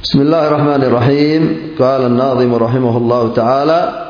بسم الله الرحمن الرحيم. قال الناظم رحمه الله تعالى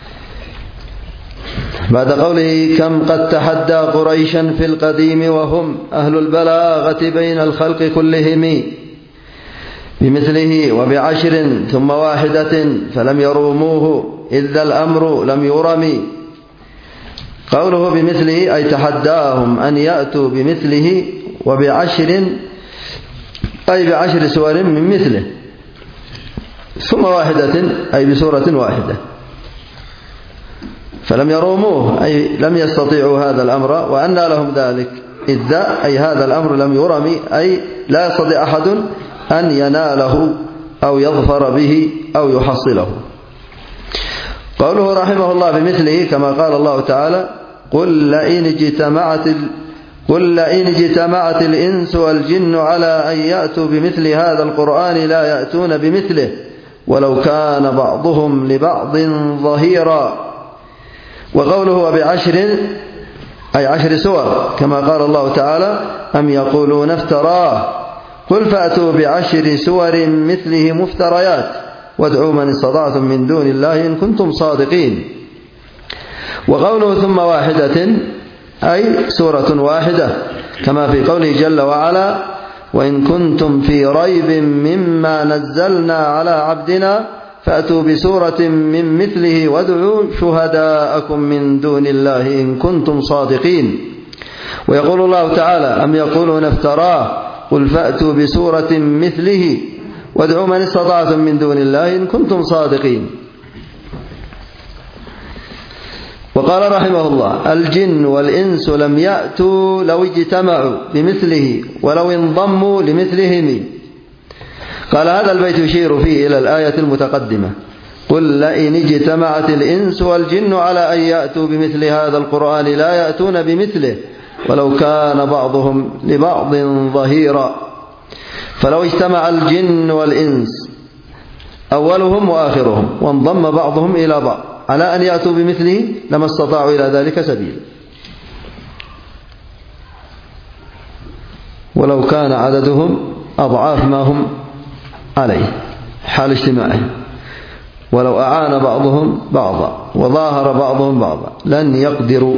بعد قوله كم قد تحدى قريشا في القديم وهم أهل البلاغة بين الخلق كلهم بمثله وبعشر ثم واحدة فلم يروموه إذ ذا الأمر لم يرم. قوله بمثله أي تحداهم أن يأتوا بمثله وبعشر أي بعشر سور من مثله ثم واحدة أي بسورة واحدة فلم يروموه أي لم يستطيعوا هذا الأمر وأن لهم ذلك إذ ذا أي هذا الأمر لم يرم أي لا يستطيع أحد أن يناله أو يظفر به أو يحصله. قوله رحمه الله بمثله كما قال الله تعالى قل لئن اجتمعت الإنس والجن على أن يأتوا بمثل هذا القرآن لا يأتون بمثله ولو كان بعضهم لبعض ظهيرا. وقوله بعشر أي 10 سور كما قال الله تعالى أم يقولون افتراه قل فأتوا ب10 سور مثله مفتريات وادعوا من استطعتم من دون الله إن كنتم صادقين. وقوله ثم واحدة أي سورة واحدة كما في قوله جل وعلا وإن كنتم في ريب مما نزلنا على عبدنا فأتوا بسورة من مثله وادعوا شهداءكم من دون الله إن كنتم صادقين. ويقول الله تعالى أم يقولون افتراه قل فأتوا بسورة مثله وادعوا من استطعتم من دون الله إن كنتم صادقين. وقال رحمه الله الجن والإنس لم يأتوا لو اجتمعوا بمثله ولو انضموا لمثلهم. قال هذا البيت يشير فيه إلى الآية المتقدمة قل لئن اجتمعت الإنس والجن على أن يأتوا بمثل هذا القرآن لا يأتون بمثله ولو كان بعضهم لبعض ظهيرا. فلو اجتمع الجن والإنس أولهم وآخرهم وانضم بعضهم إلى بعض على أن يأتوا بمثله لما استطاعوا إلى ذلك سبيلا ولو كان عددهم أضعاف ما هم عليه حال اجتماعهم ولو أعان بعضهم بعضا وظاهر بعضهم بعضا لن يقدروا.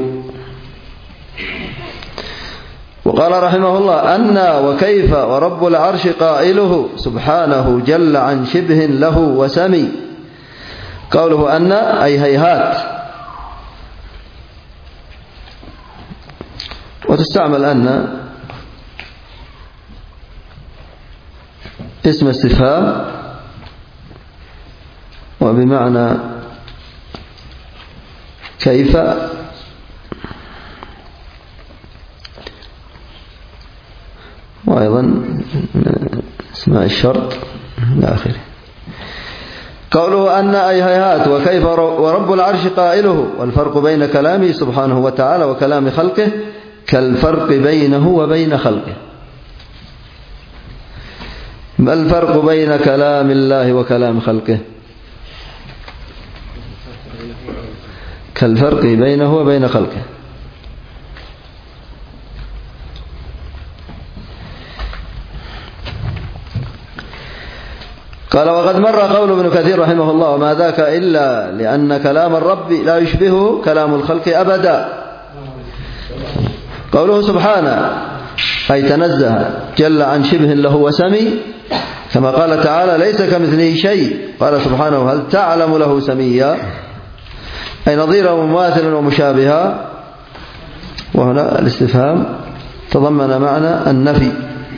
وقال رحمه الله أن وكيف ورب العرش قائله سبحانه جل عن شبه له وسمي. قوله أن أي هيهات وتستعمل أن اسم استفهام وبمعنى كيف وأيضا اسماء الشرط إلى آخره. قوله أن أي هيهات وكيف ورب العرش قائله والفرق بين كلامه سبحانه وتعالى وكلام خلقه كالفرق بينه وبين خلقه. ما الفرق بين كلام الله وكلام خلقه؟ كالفرق بينه وبين خلقه. قال وقد مر قول ابن كثير رحمه الله وما ذاك إلا لأن كلام الرب لا يشبه كلام الخلق أبدا. قوله سبحانه أي تنزه جل عن شبه له وسمي كما قال تعالى ليس كمثله شيء. قال سبحانه هل تعلم له سميا أي نظيرا ومماثلا ومشابها. وهنا الاستفهام تضمن معنى النفي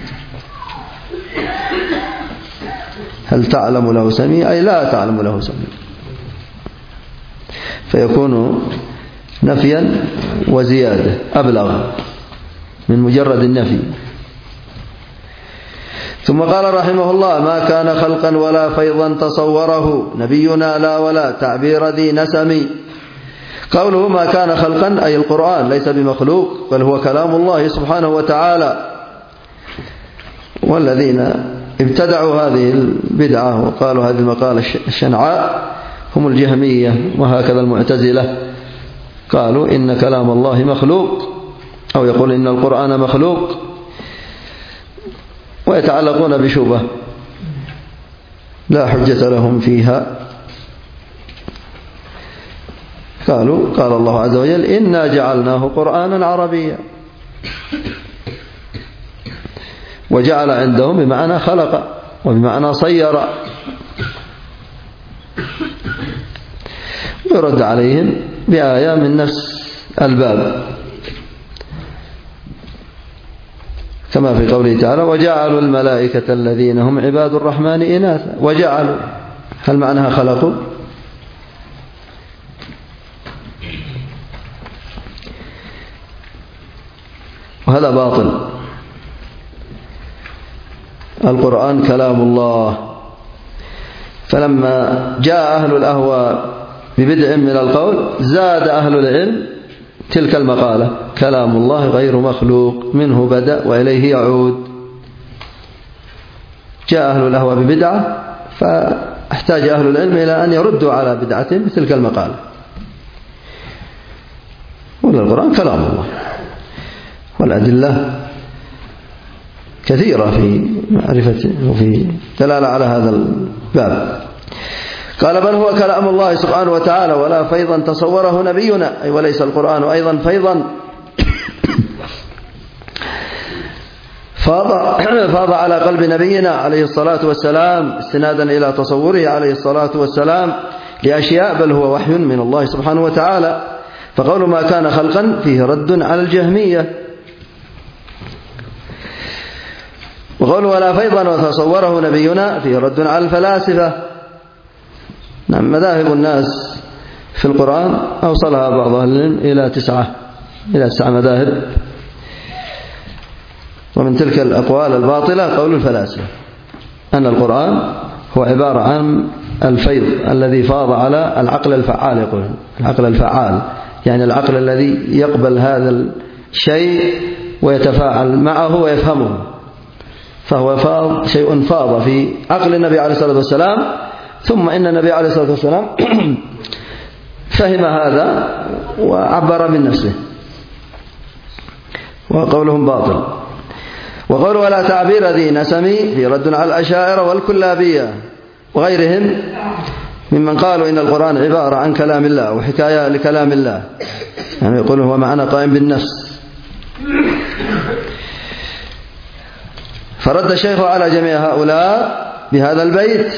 هل تعلم له سميا أي لا تعلم له سميا فيكون نفيا وزيادة أبلغ من مجرد النفي. ثم قال رحمه الله ما كان خلقا ولا فيضا تصوره نبينا لا ولا تعبير ذي نسم. قوله ما كان خلقا أي القرآن ليس بمخلوق بل هو كلام الله سبحانه وتعالى. والذين ابتدعوا هذه البدعة وقالوا هذه المقالة الشنعاء هم الجهمية وهكذا المعتزلة قالوا إن كلام الله مخلوق أو يقول إن القرآن مخلوق ويتعلقون بشبهة لا حجة لهم فيها. قال الله عز وجل إنا جعلناه قرآنا عربيا، وجعل عندهم بمعنى خلق وبمعنى صير، ويرد عليهم بآية من نفس الباب كما في قوله تعالى وجعلوا الملائكة الذين هم عباد الرحمن إناثا. وجعلوا هل معناها خلقوا؟ وهذا باطل. القرآن كلام الله، فلما جاء أهل الأهواء ببدع من القول زاد أهل العلم تلك المقالة كلام الله غير مخلوق منه بدأ وإليه يعود. جاء أهل الأهواء ببدعة فاحتاج أهل العلم إلى أن يردوا على بدعتهم بتلك المقالة. والقرآن كلام الله، والأدلة كثيرة في معرفة وفي دلالة على هذا الباب. قال بل هو كلام الله سبحانه وتعالى ولا فيضا تصوره نبينا، أي وليس القرآن أيضا فيضا فاض على قلب نبينا عليه الصلاة والسلام استنادا إلى تصوره عليه الصلاة والسلام لأشياء، بل هو وحي من الله سبحانه وتعالى. فقول ما كان خلقا فيه رد على الجهمية، وقول ولا فيضا وتصوره نبينا فيه رد على الفلاسفة. نعم، مذاهب الناس في القرآن أوصلها بعض أهل العلم إلى 9 مذاهب، ومن تلك الأقوال الباطلة قول الفلاسفة أن القرآن هو عبارة عن الفيض الذي فاض على العقل الفعال. يقول العقل الفعال يعني العقل الذي يقبل هذا الشيء ويتفاعل معه ويفهمه، فهو شيء فاض في عقل النبي عليه الصلاة والسلام، ثم إن النبي عليه الصلاة والسلام فهم هذا وعبر من نفسه، وقولهم باطل. وقول ولا تعبير ذي نسمي في رد على الأشاعرة والكلابية وغيرهم ممن قالوا إن القرآن عبارة عن كلام الله وحكاية لكلام الله، يعني يقول هو معنى قائم بالنفس. فرد الشيخ على جميع هؤلاء بهذا البيت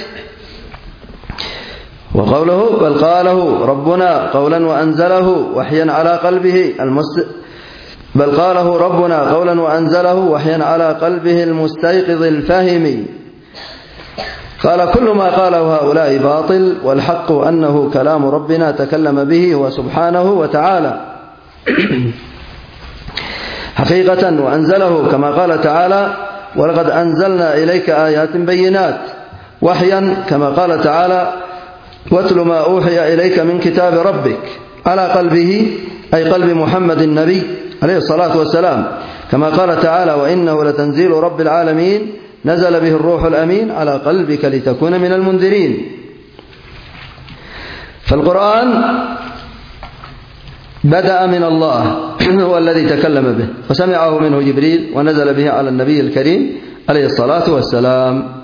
وقوله بل قاله ربنا قولا وأنزله وحيا على قلبه بل قاله ربنا قولا وأنزله وحيا على قلبه المستيقظ الفهم. قال كل ما قاله هؤلاء باطل، والحق أنه كلام ربنا تكلم به هو سبحانه وتعالى حقيقة، وأنزله كما قال تعالى ولقد أنزلنا إليك آيات بينات، وحيا كما قال تعالى واتل ما أوحي إليك من كتاب ربك على قلبه أي قلب محمد النبي عليه الصلاة والسلام، كما قال تعالى وإنه لتنزيل رب العالمين نزل به الروح الأمين على قلبك لتكون من المنذرين. فالقرآن بدأ من الله هو الذي تكلم به وسمعه منه جبريل ونزل به على النبي الكريم عليه الصلاة والسلام.